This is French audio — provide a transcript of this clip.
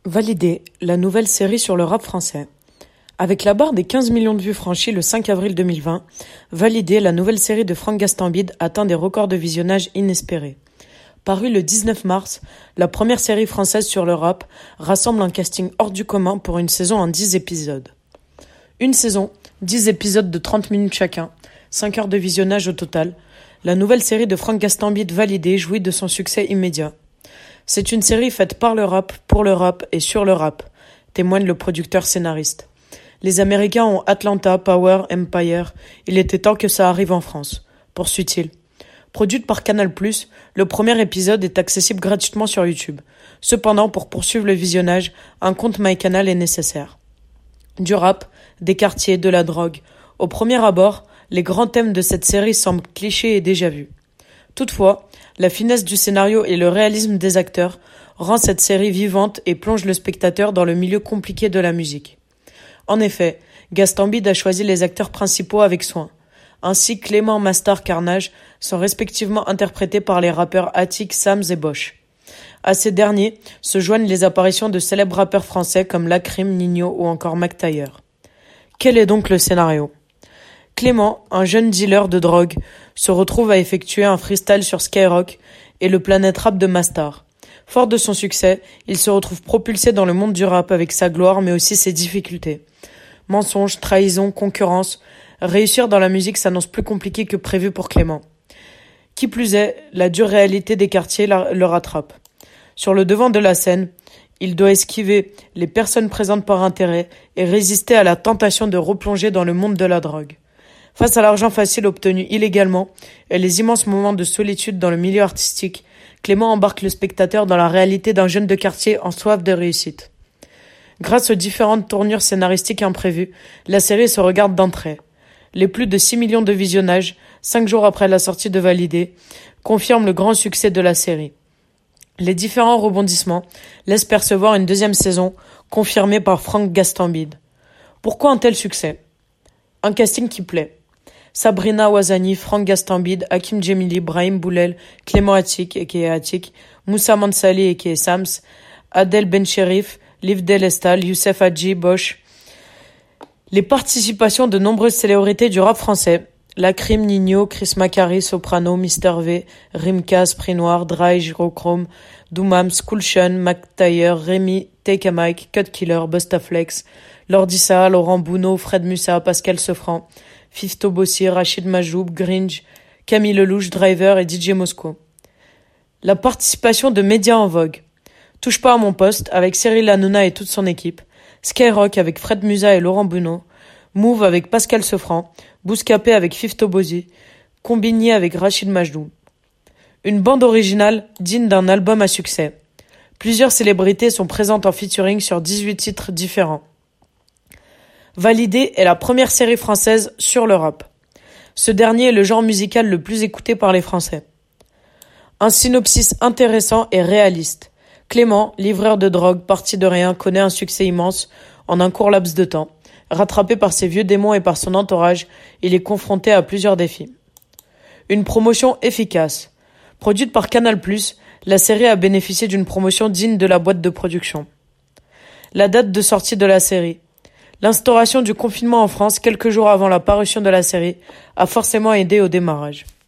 Validé, la nouvelle série sur le rap français. Avec la barre des 15 millions de vues franchie le 5 avril 2020, Validé, la nouvelle série de Franck Gastambide atteint des records de visionnage inespérés. Parue le 19 mars, la première série française sur le rap rassemble un casting hors du commun pour une saison en 10 épisodes. Une saison, 10 épisodes de 30 minutes chacun, 5 heures de visionnage au total. La nouvelle série de Franck Gastambide Validé jouit de son succès immédiat. C'est une série faite par le rap, pour le rap et sur le rap, témoigne le producteur scénariste. Les Américains ont Atlanta, Power, Empire. Il était temps que ça arrive en France, poursuit-il. Produite par Canal+, le premier épisode est accessible gratuitement sur YouTube. Cependant, pour poursuivre le visionnage, un compte MyCanal est nécessaire. Du rap, des quartiers, de la drogue. Au premier abord, les grands thèmes de cette série semblent clichés et déjà vus. Toutefois, la finesse du scénario et le réalisme des acteurs rend cette série vivante et plonge le spectateur dans le milieu compliqué de la musique. En effet, Gastambide a choisi les acteurs principaux avec soin. Ainsi, Clément, Mastar, Carnage sont respectivement interprétés par les rappeurs Attic, Sams et Bosch. À ces derniers se joignent les apparitions de célèbres rappeurs français comme Lacrim, Nino ou encore Mac Taylor. Quel est donc le scénario ? Clément, un jeune dealer de drogue, se retrouve à effectuer un freestyle sur Skyrock et le Planet Rap de Mastar. Fort de son succès, il se retrouve propulsé dans le monde du rap avec sa gloire mais aussi ses difficultés. Mensonges, trahison, concurrence, réussir dans la musique s'annonce plus compliqué que prévu pour Clément. Qui plus est, la dure réalité des quartiers le rattrape. Sur le devant de la scène, il doit esquiver les personnes présentes par intérêt et résister à la tentation de replonger dans le monde de la drogue. Face à l'argent facile obtenu illégalement et les immenses moments de solitude dans le milieu artistique, Clément embarque le spectateur dans la réalité d'un jeune de quartier en soif de réussite. Grâce aux différentes tournures scénaristiques imprévues, la série se regarde d'un trait. Les plus de 6 millions de visionnages, 5 jours après la sortie de Validé, confirment le grand succès de la série. Les différents rebondissements laissent percevoir une deuxième saison, confirmée par Franck Gastambide. Pourquoi un tel succès ? Un casting qui plaît. Sabrina Ouazani, Franck Gastambide, Hakim Djemili, Brahim Boulel, Clément Attic, a.k.a. Attic, Moussa Mansali, a.k.a. Sams, Adel Bencherif, Liv Delestal, Youssef Hadji, Bosch. Les participations de nombreuses célébrités du rap français, Lacrim, Nino, Chris Macari, Soprano, Mister V, Rimka, Spray Noir, Dry, Gyrochrome, Doumam, Schoolshun, Mac Taylor, Rémi, Take a Mike, Cut Killer, Bustaflex, Lordissa, Laurent Bounot, Fred Mussa, Pascal Sefranc, Fifto Bossi, Rachid Majoub, Gringe, Camille Lelouch, Driver et DJ Mosco. La participation de médias en vogue. Touche pas à mon poste avec Cyril Hanouna et toute son équipe, Skyrock avec Fred Musa et Laurent Bounot, Move avec Pascal Sefranc, Bouscapé avec Fifto Bossi, Combini avec Rachid Majoub. Une bande originale digne d'un album à succès. Plusieurs célébrités sont présentes en featuring sur 18 titres différents. Validé est la première série française sur le rap. Ce dernier est le genre musical le plus écouté par les Français. Un synopsis intéressant et réaliste. Clément, livreur de drogue, parti de rien, connaît un succès immense en un court laps de temps. Rattrapé par ses vieux démons et par son entourage, il est confronté à plusieurs défis. Une promotion efficace. Produite par Canal+, la série a bénéficié d'une promotion digne de la boîte de production. La date de sortie de la série. L'instauration du confinement en France quelques jours avant la parution de la série a forcément aidé au démarrage.